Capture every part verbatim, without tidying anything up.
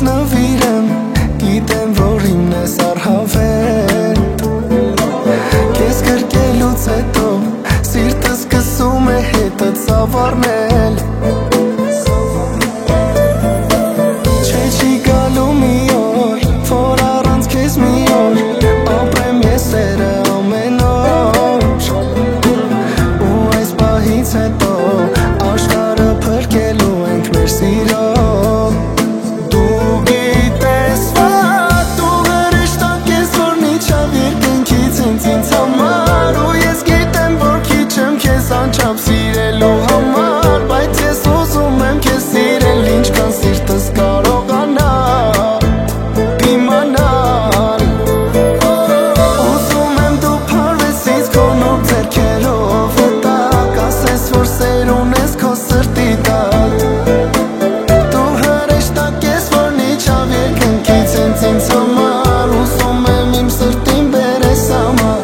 նվիրեմ, գիտեմ, որ իմն ես առհավետ։ Քեզ գրկելուց հետո սիրտս սկսում է հետը ծավառնել։ Չէ չի գալու մի օր, որ առանց քեզ մի օր ապրեմ ես սերը ամեն օր։ Ու այս պահից հետո աշխարհը փրկելու ենք մեր սիրով։ Դու գիտես որ դու հրեշտակ ես, որ միջավ երկնքից ինձ ինձ համար։ Ու ես գիտեմ, որ քիչ եմ քեզ անչափ սիրելու համար, բայց ես ուզում եմ քեզ սիրել, ինչքան սիրտս կարողանա դիմանալ։ Ուզում եմ դու փարվեսից քո նոր ձեռքերով հետակ, ասես որ սեր ունես քո սրտի տակ։ Դու հրեշտակ ես, որ միջավ երկնքից ինձ ինձ համար, ուզում եմ իմ սրտին բերես համար։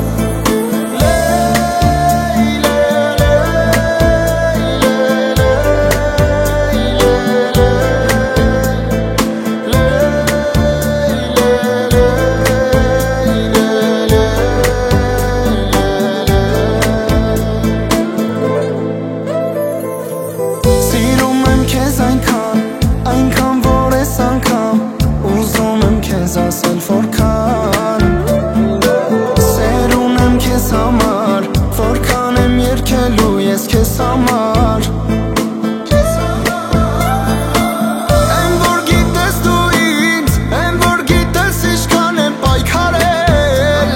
Սիրում եմ քեզ այնքան, այնքան որ ես անգամ ուզում եմ քեզ ասել որքան սեր ունեմ քեզ համար, որքան եմ երգելու ես քեզ համար։ Եմ որ գիտես դու ինձ, եմ որ գիտես ինչքան եմ պայքարել,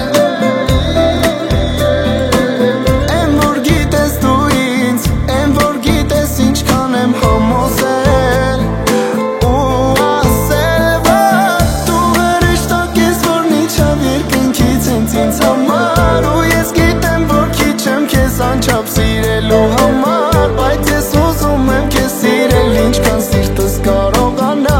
եմ որ գիտես դու ինձ, եմ որ գիտես ինչքան եմ համոզել ու ասել որ դու հրեշտակ ես, որ միջավ երկնքից ինձ ինձ համար։ Ու ես գիտեմ, որ քիչ եմ քեզ անչափ սիրելու համար, բայց ես ուզում եմ քեզ սիրել, ինչքան սիրտս կարողանա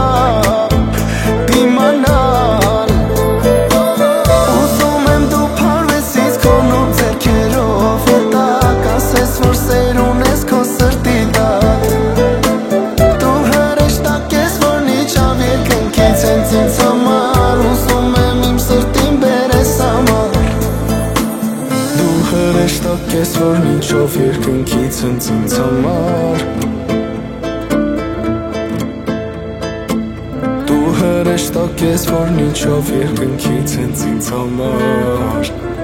դիմանալ։ Ուզում եմ դու փարվեսից քո նոր ձեռքերով հետակ, ասես որ սեր ունես քո սրտի տակ։ Դու հրեշտակ ես, որ միջավ երկնքից ինձ ինձ համար, ուզում եմ իմ սրտին բերես համար։ Դու հրեշտակ ես, որ միջով երկնքից ինձ ինձ համար, դու հրեշտակ ես, որ միջով երկնքից ինձ ինձ համար։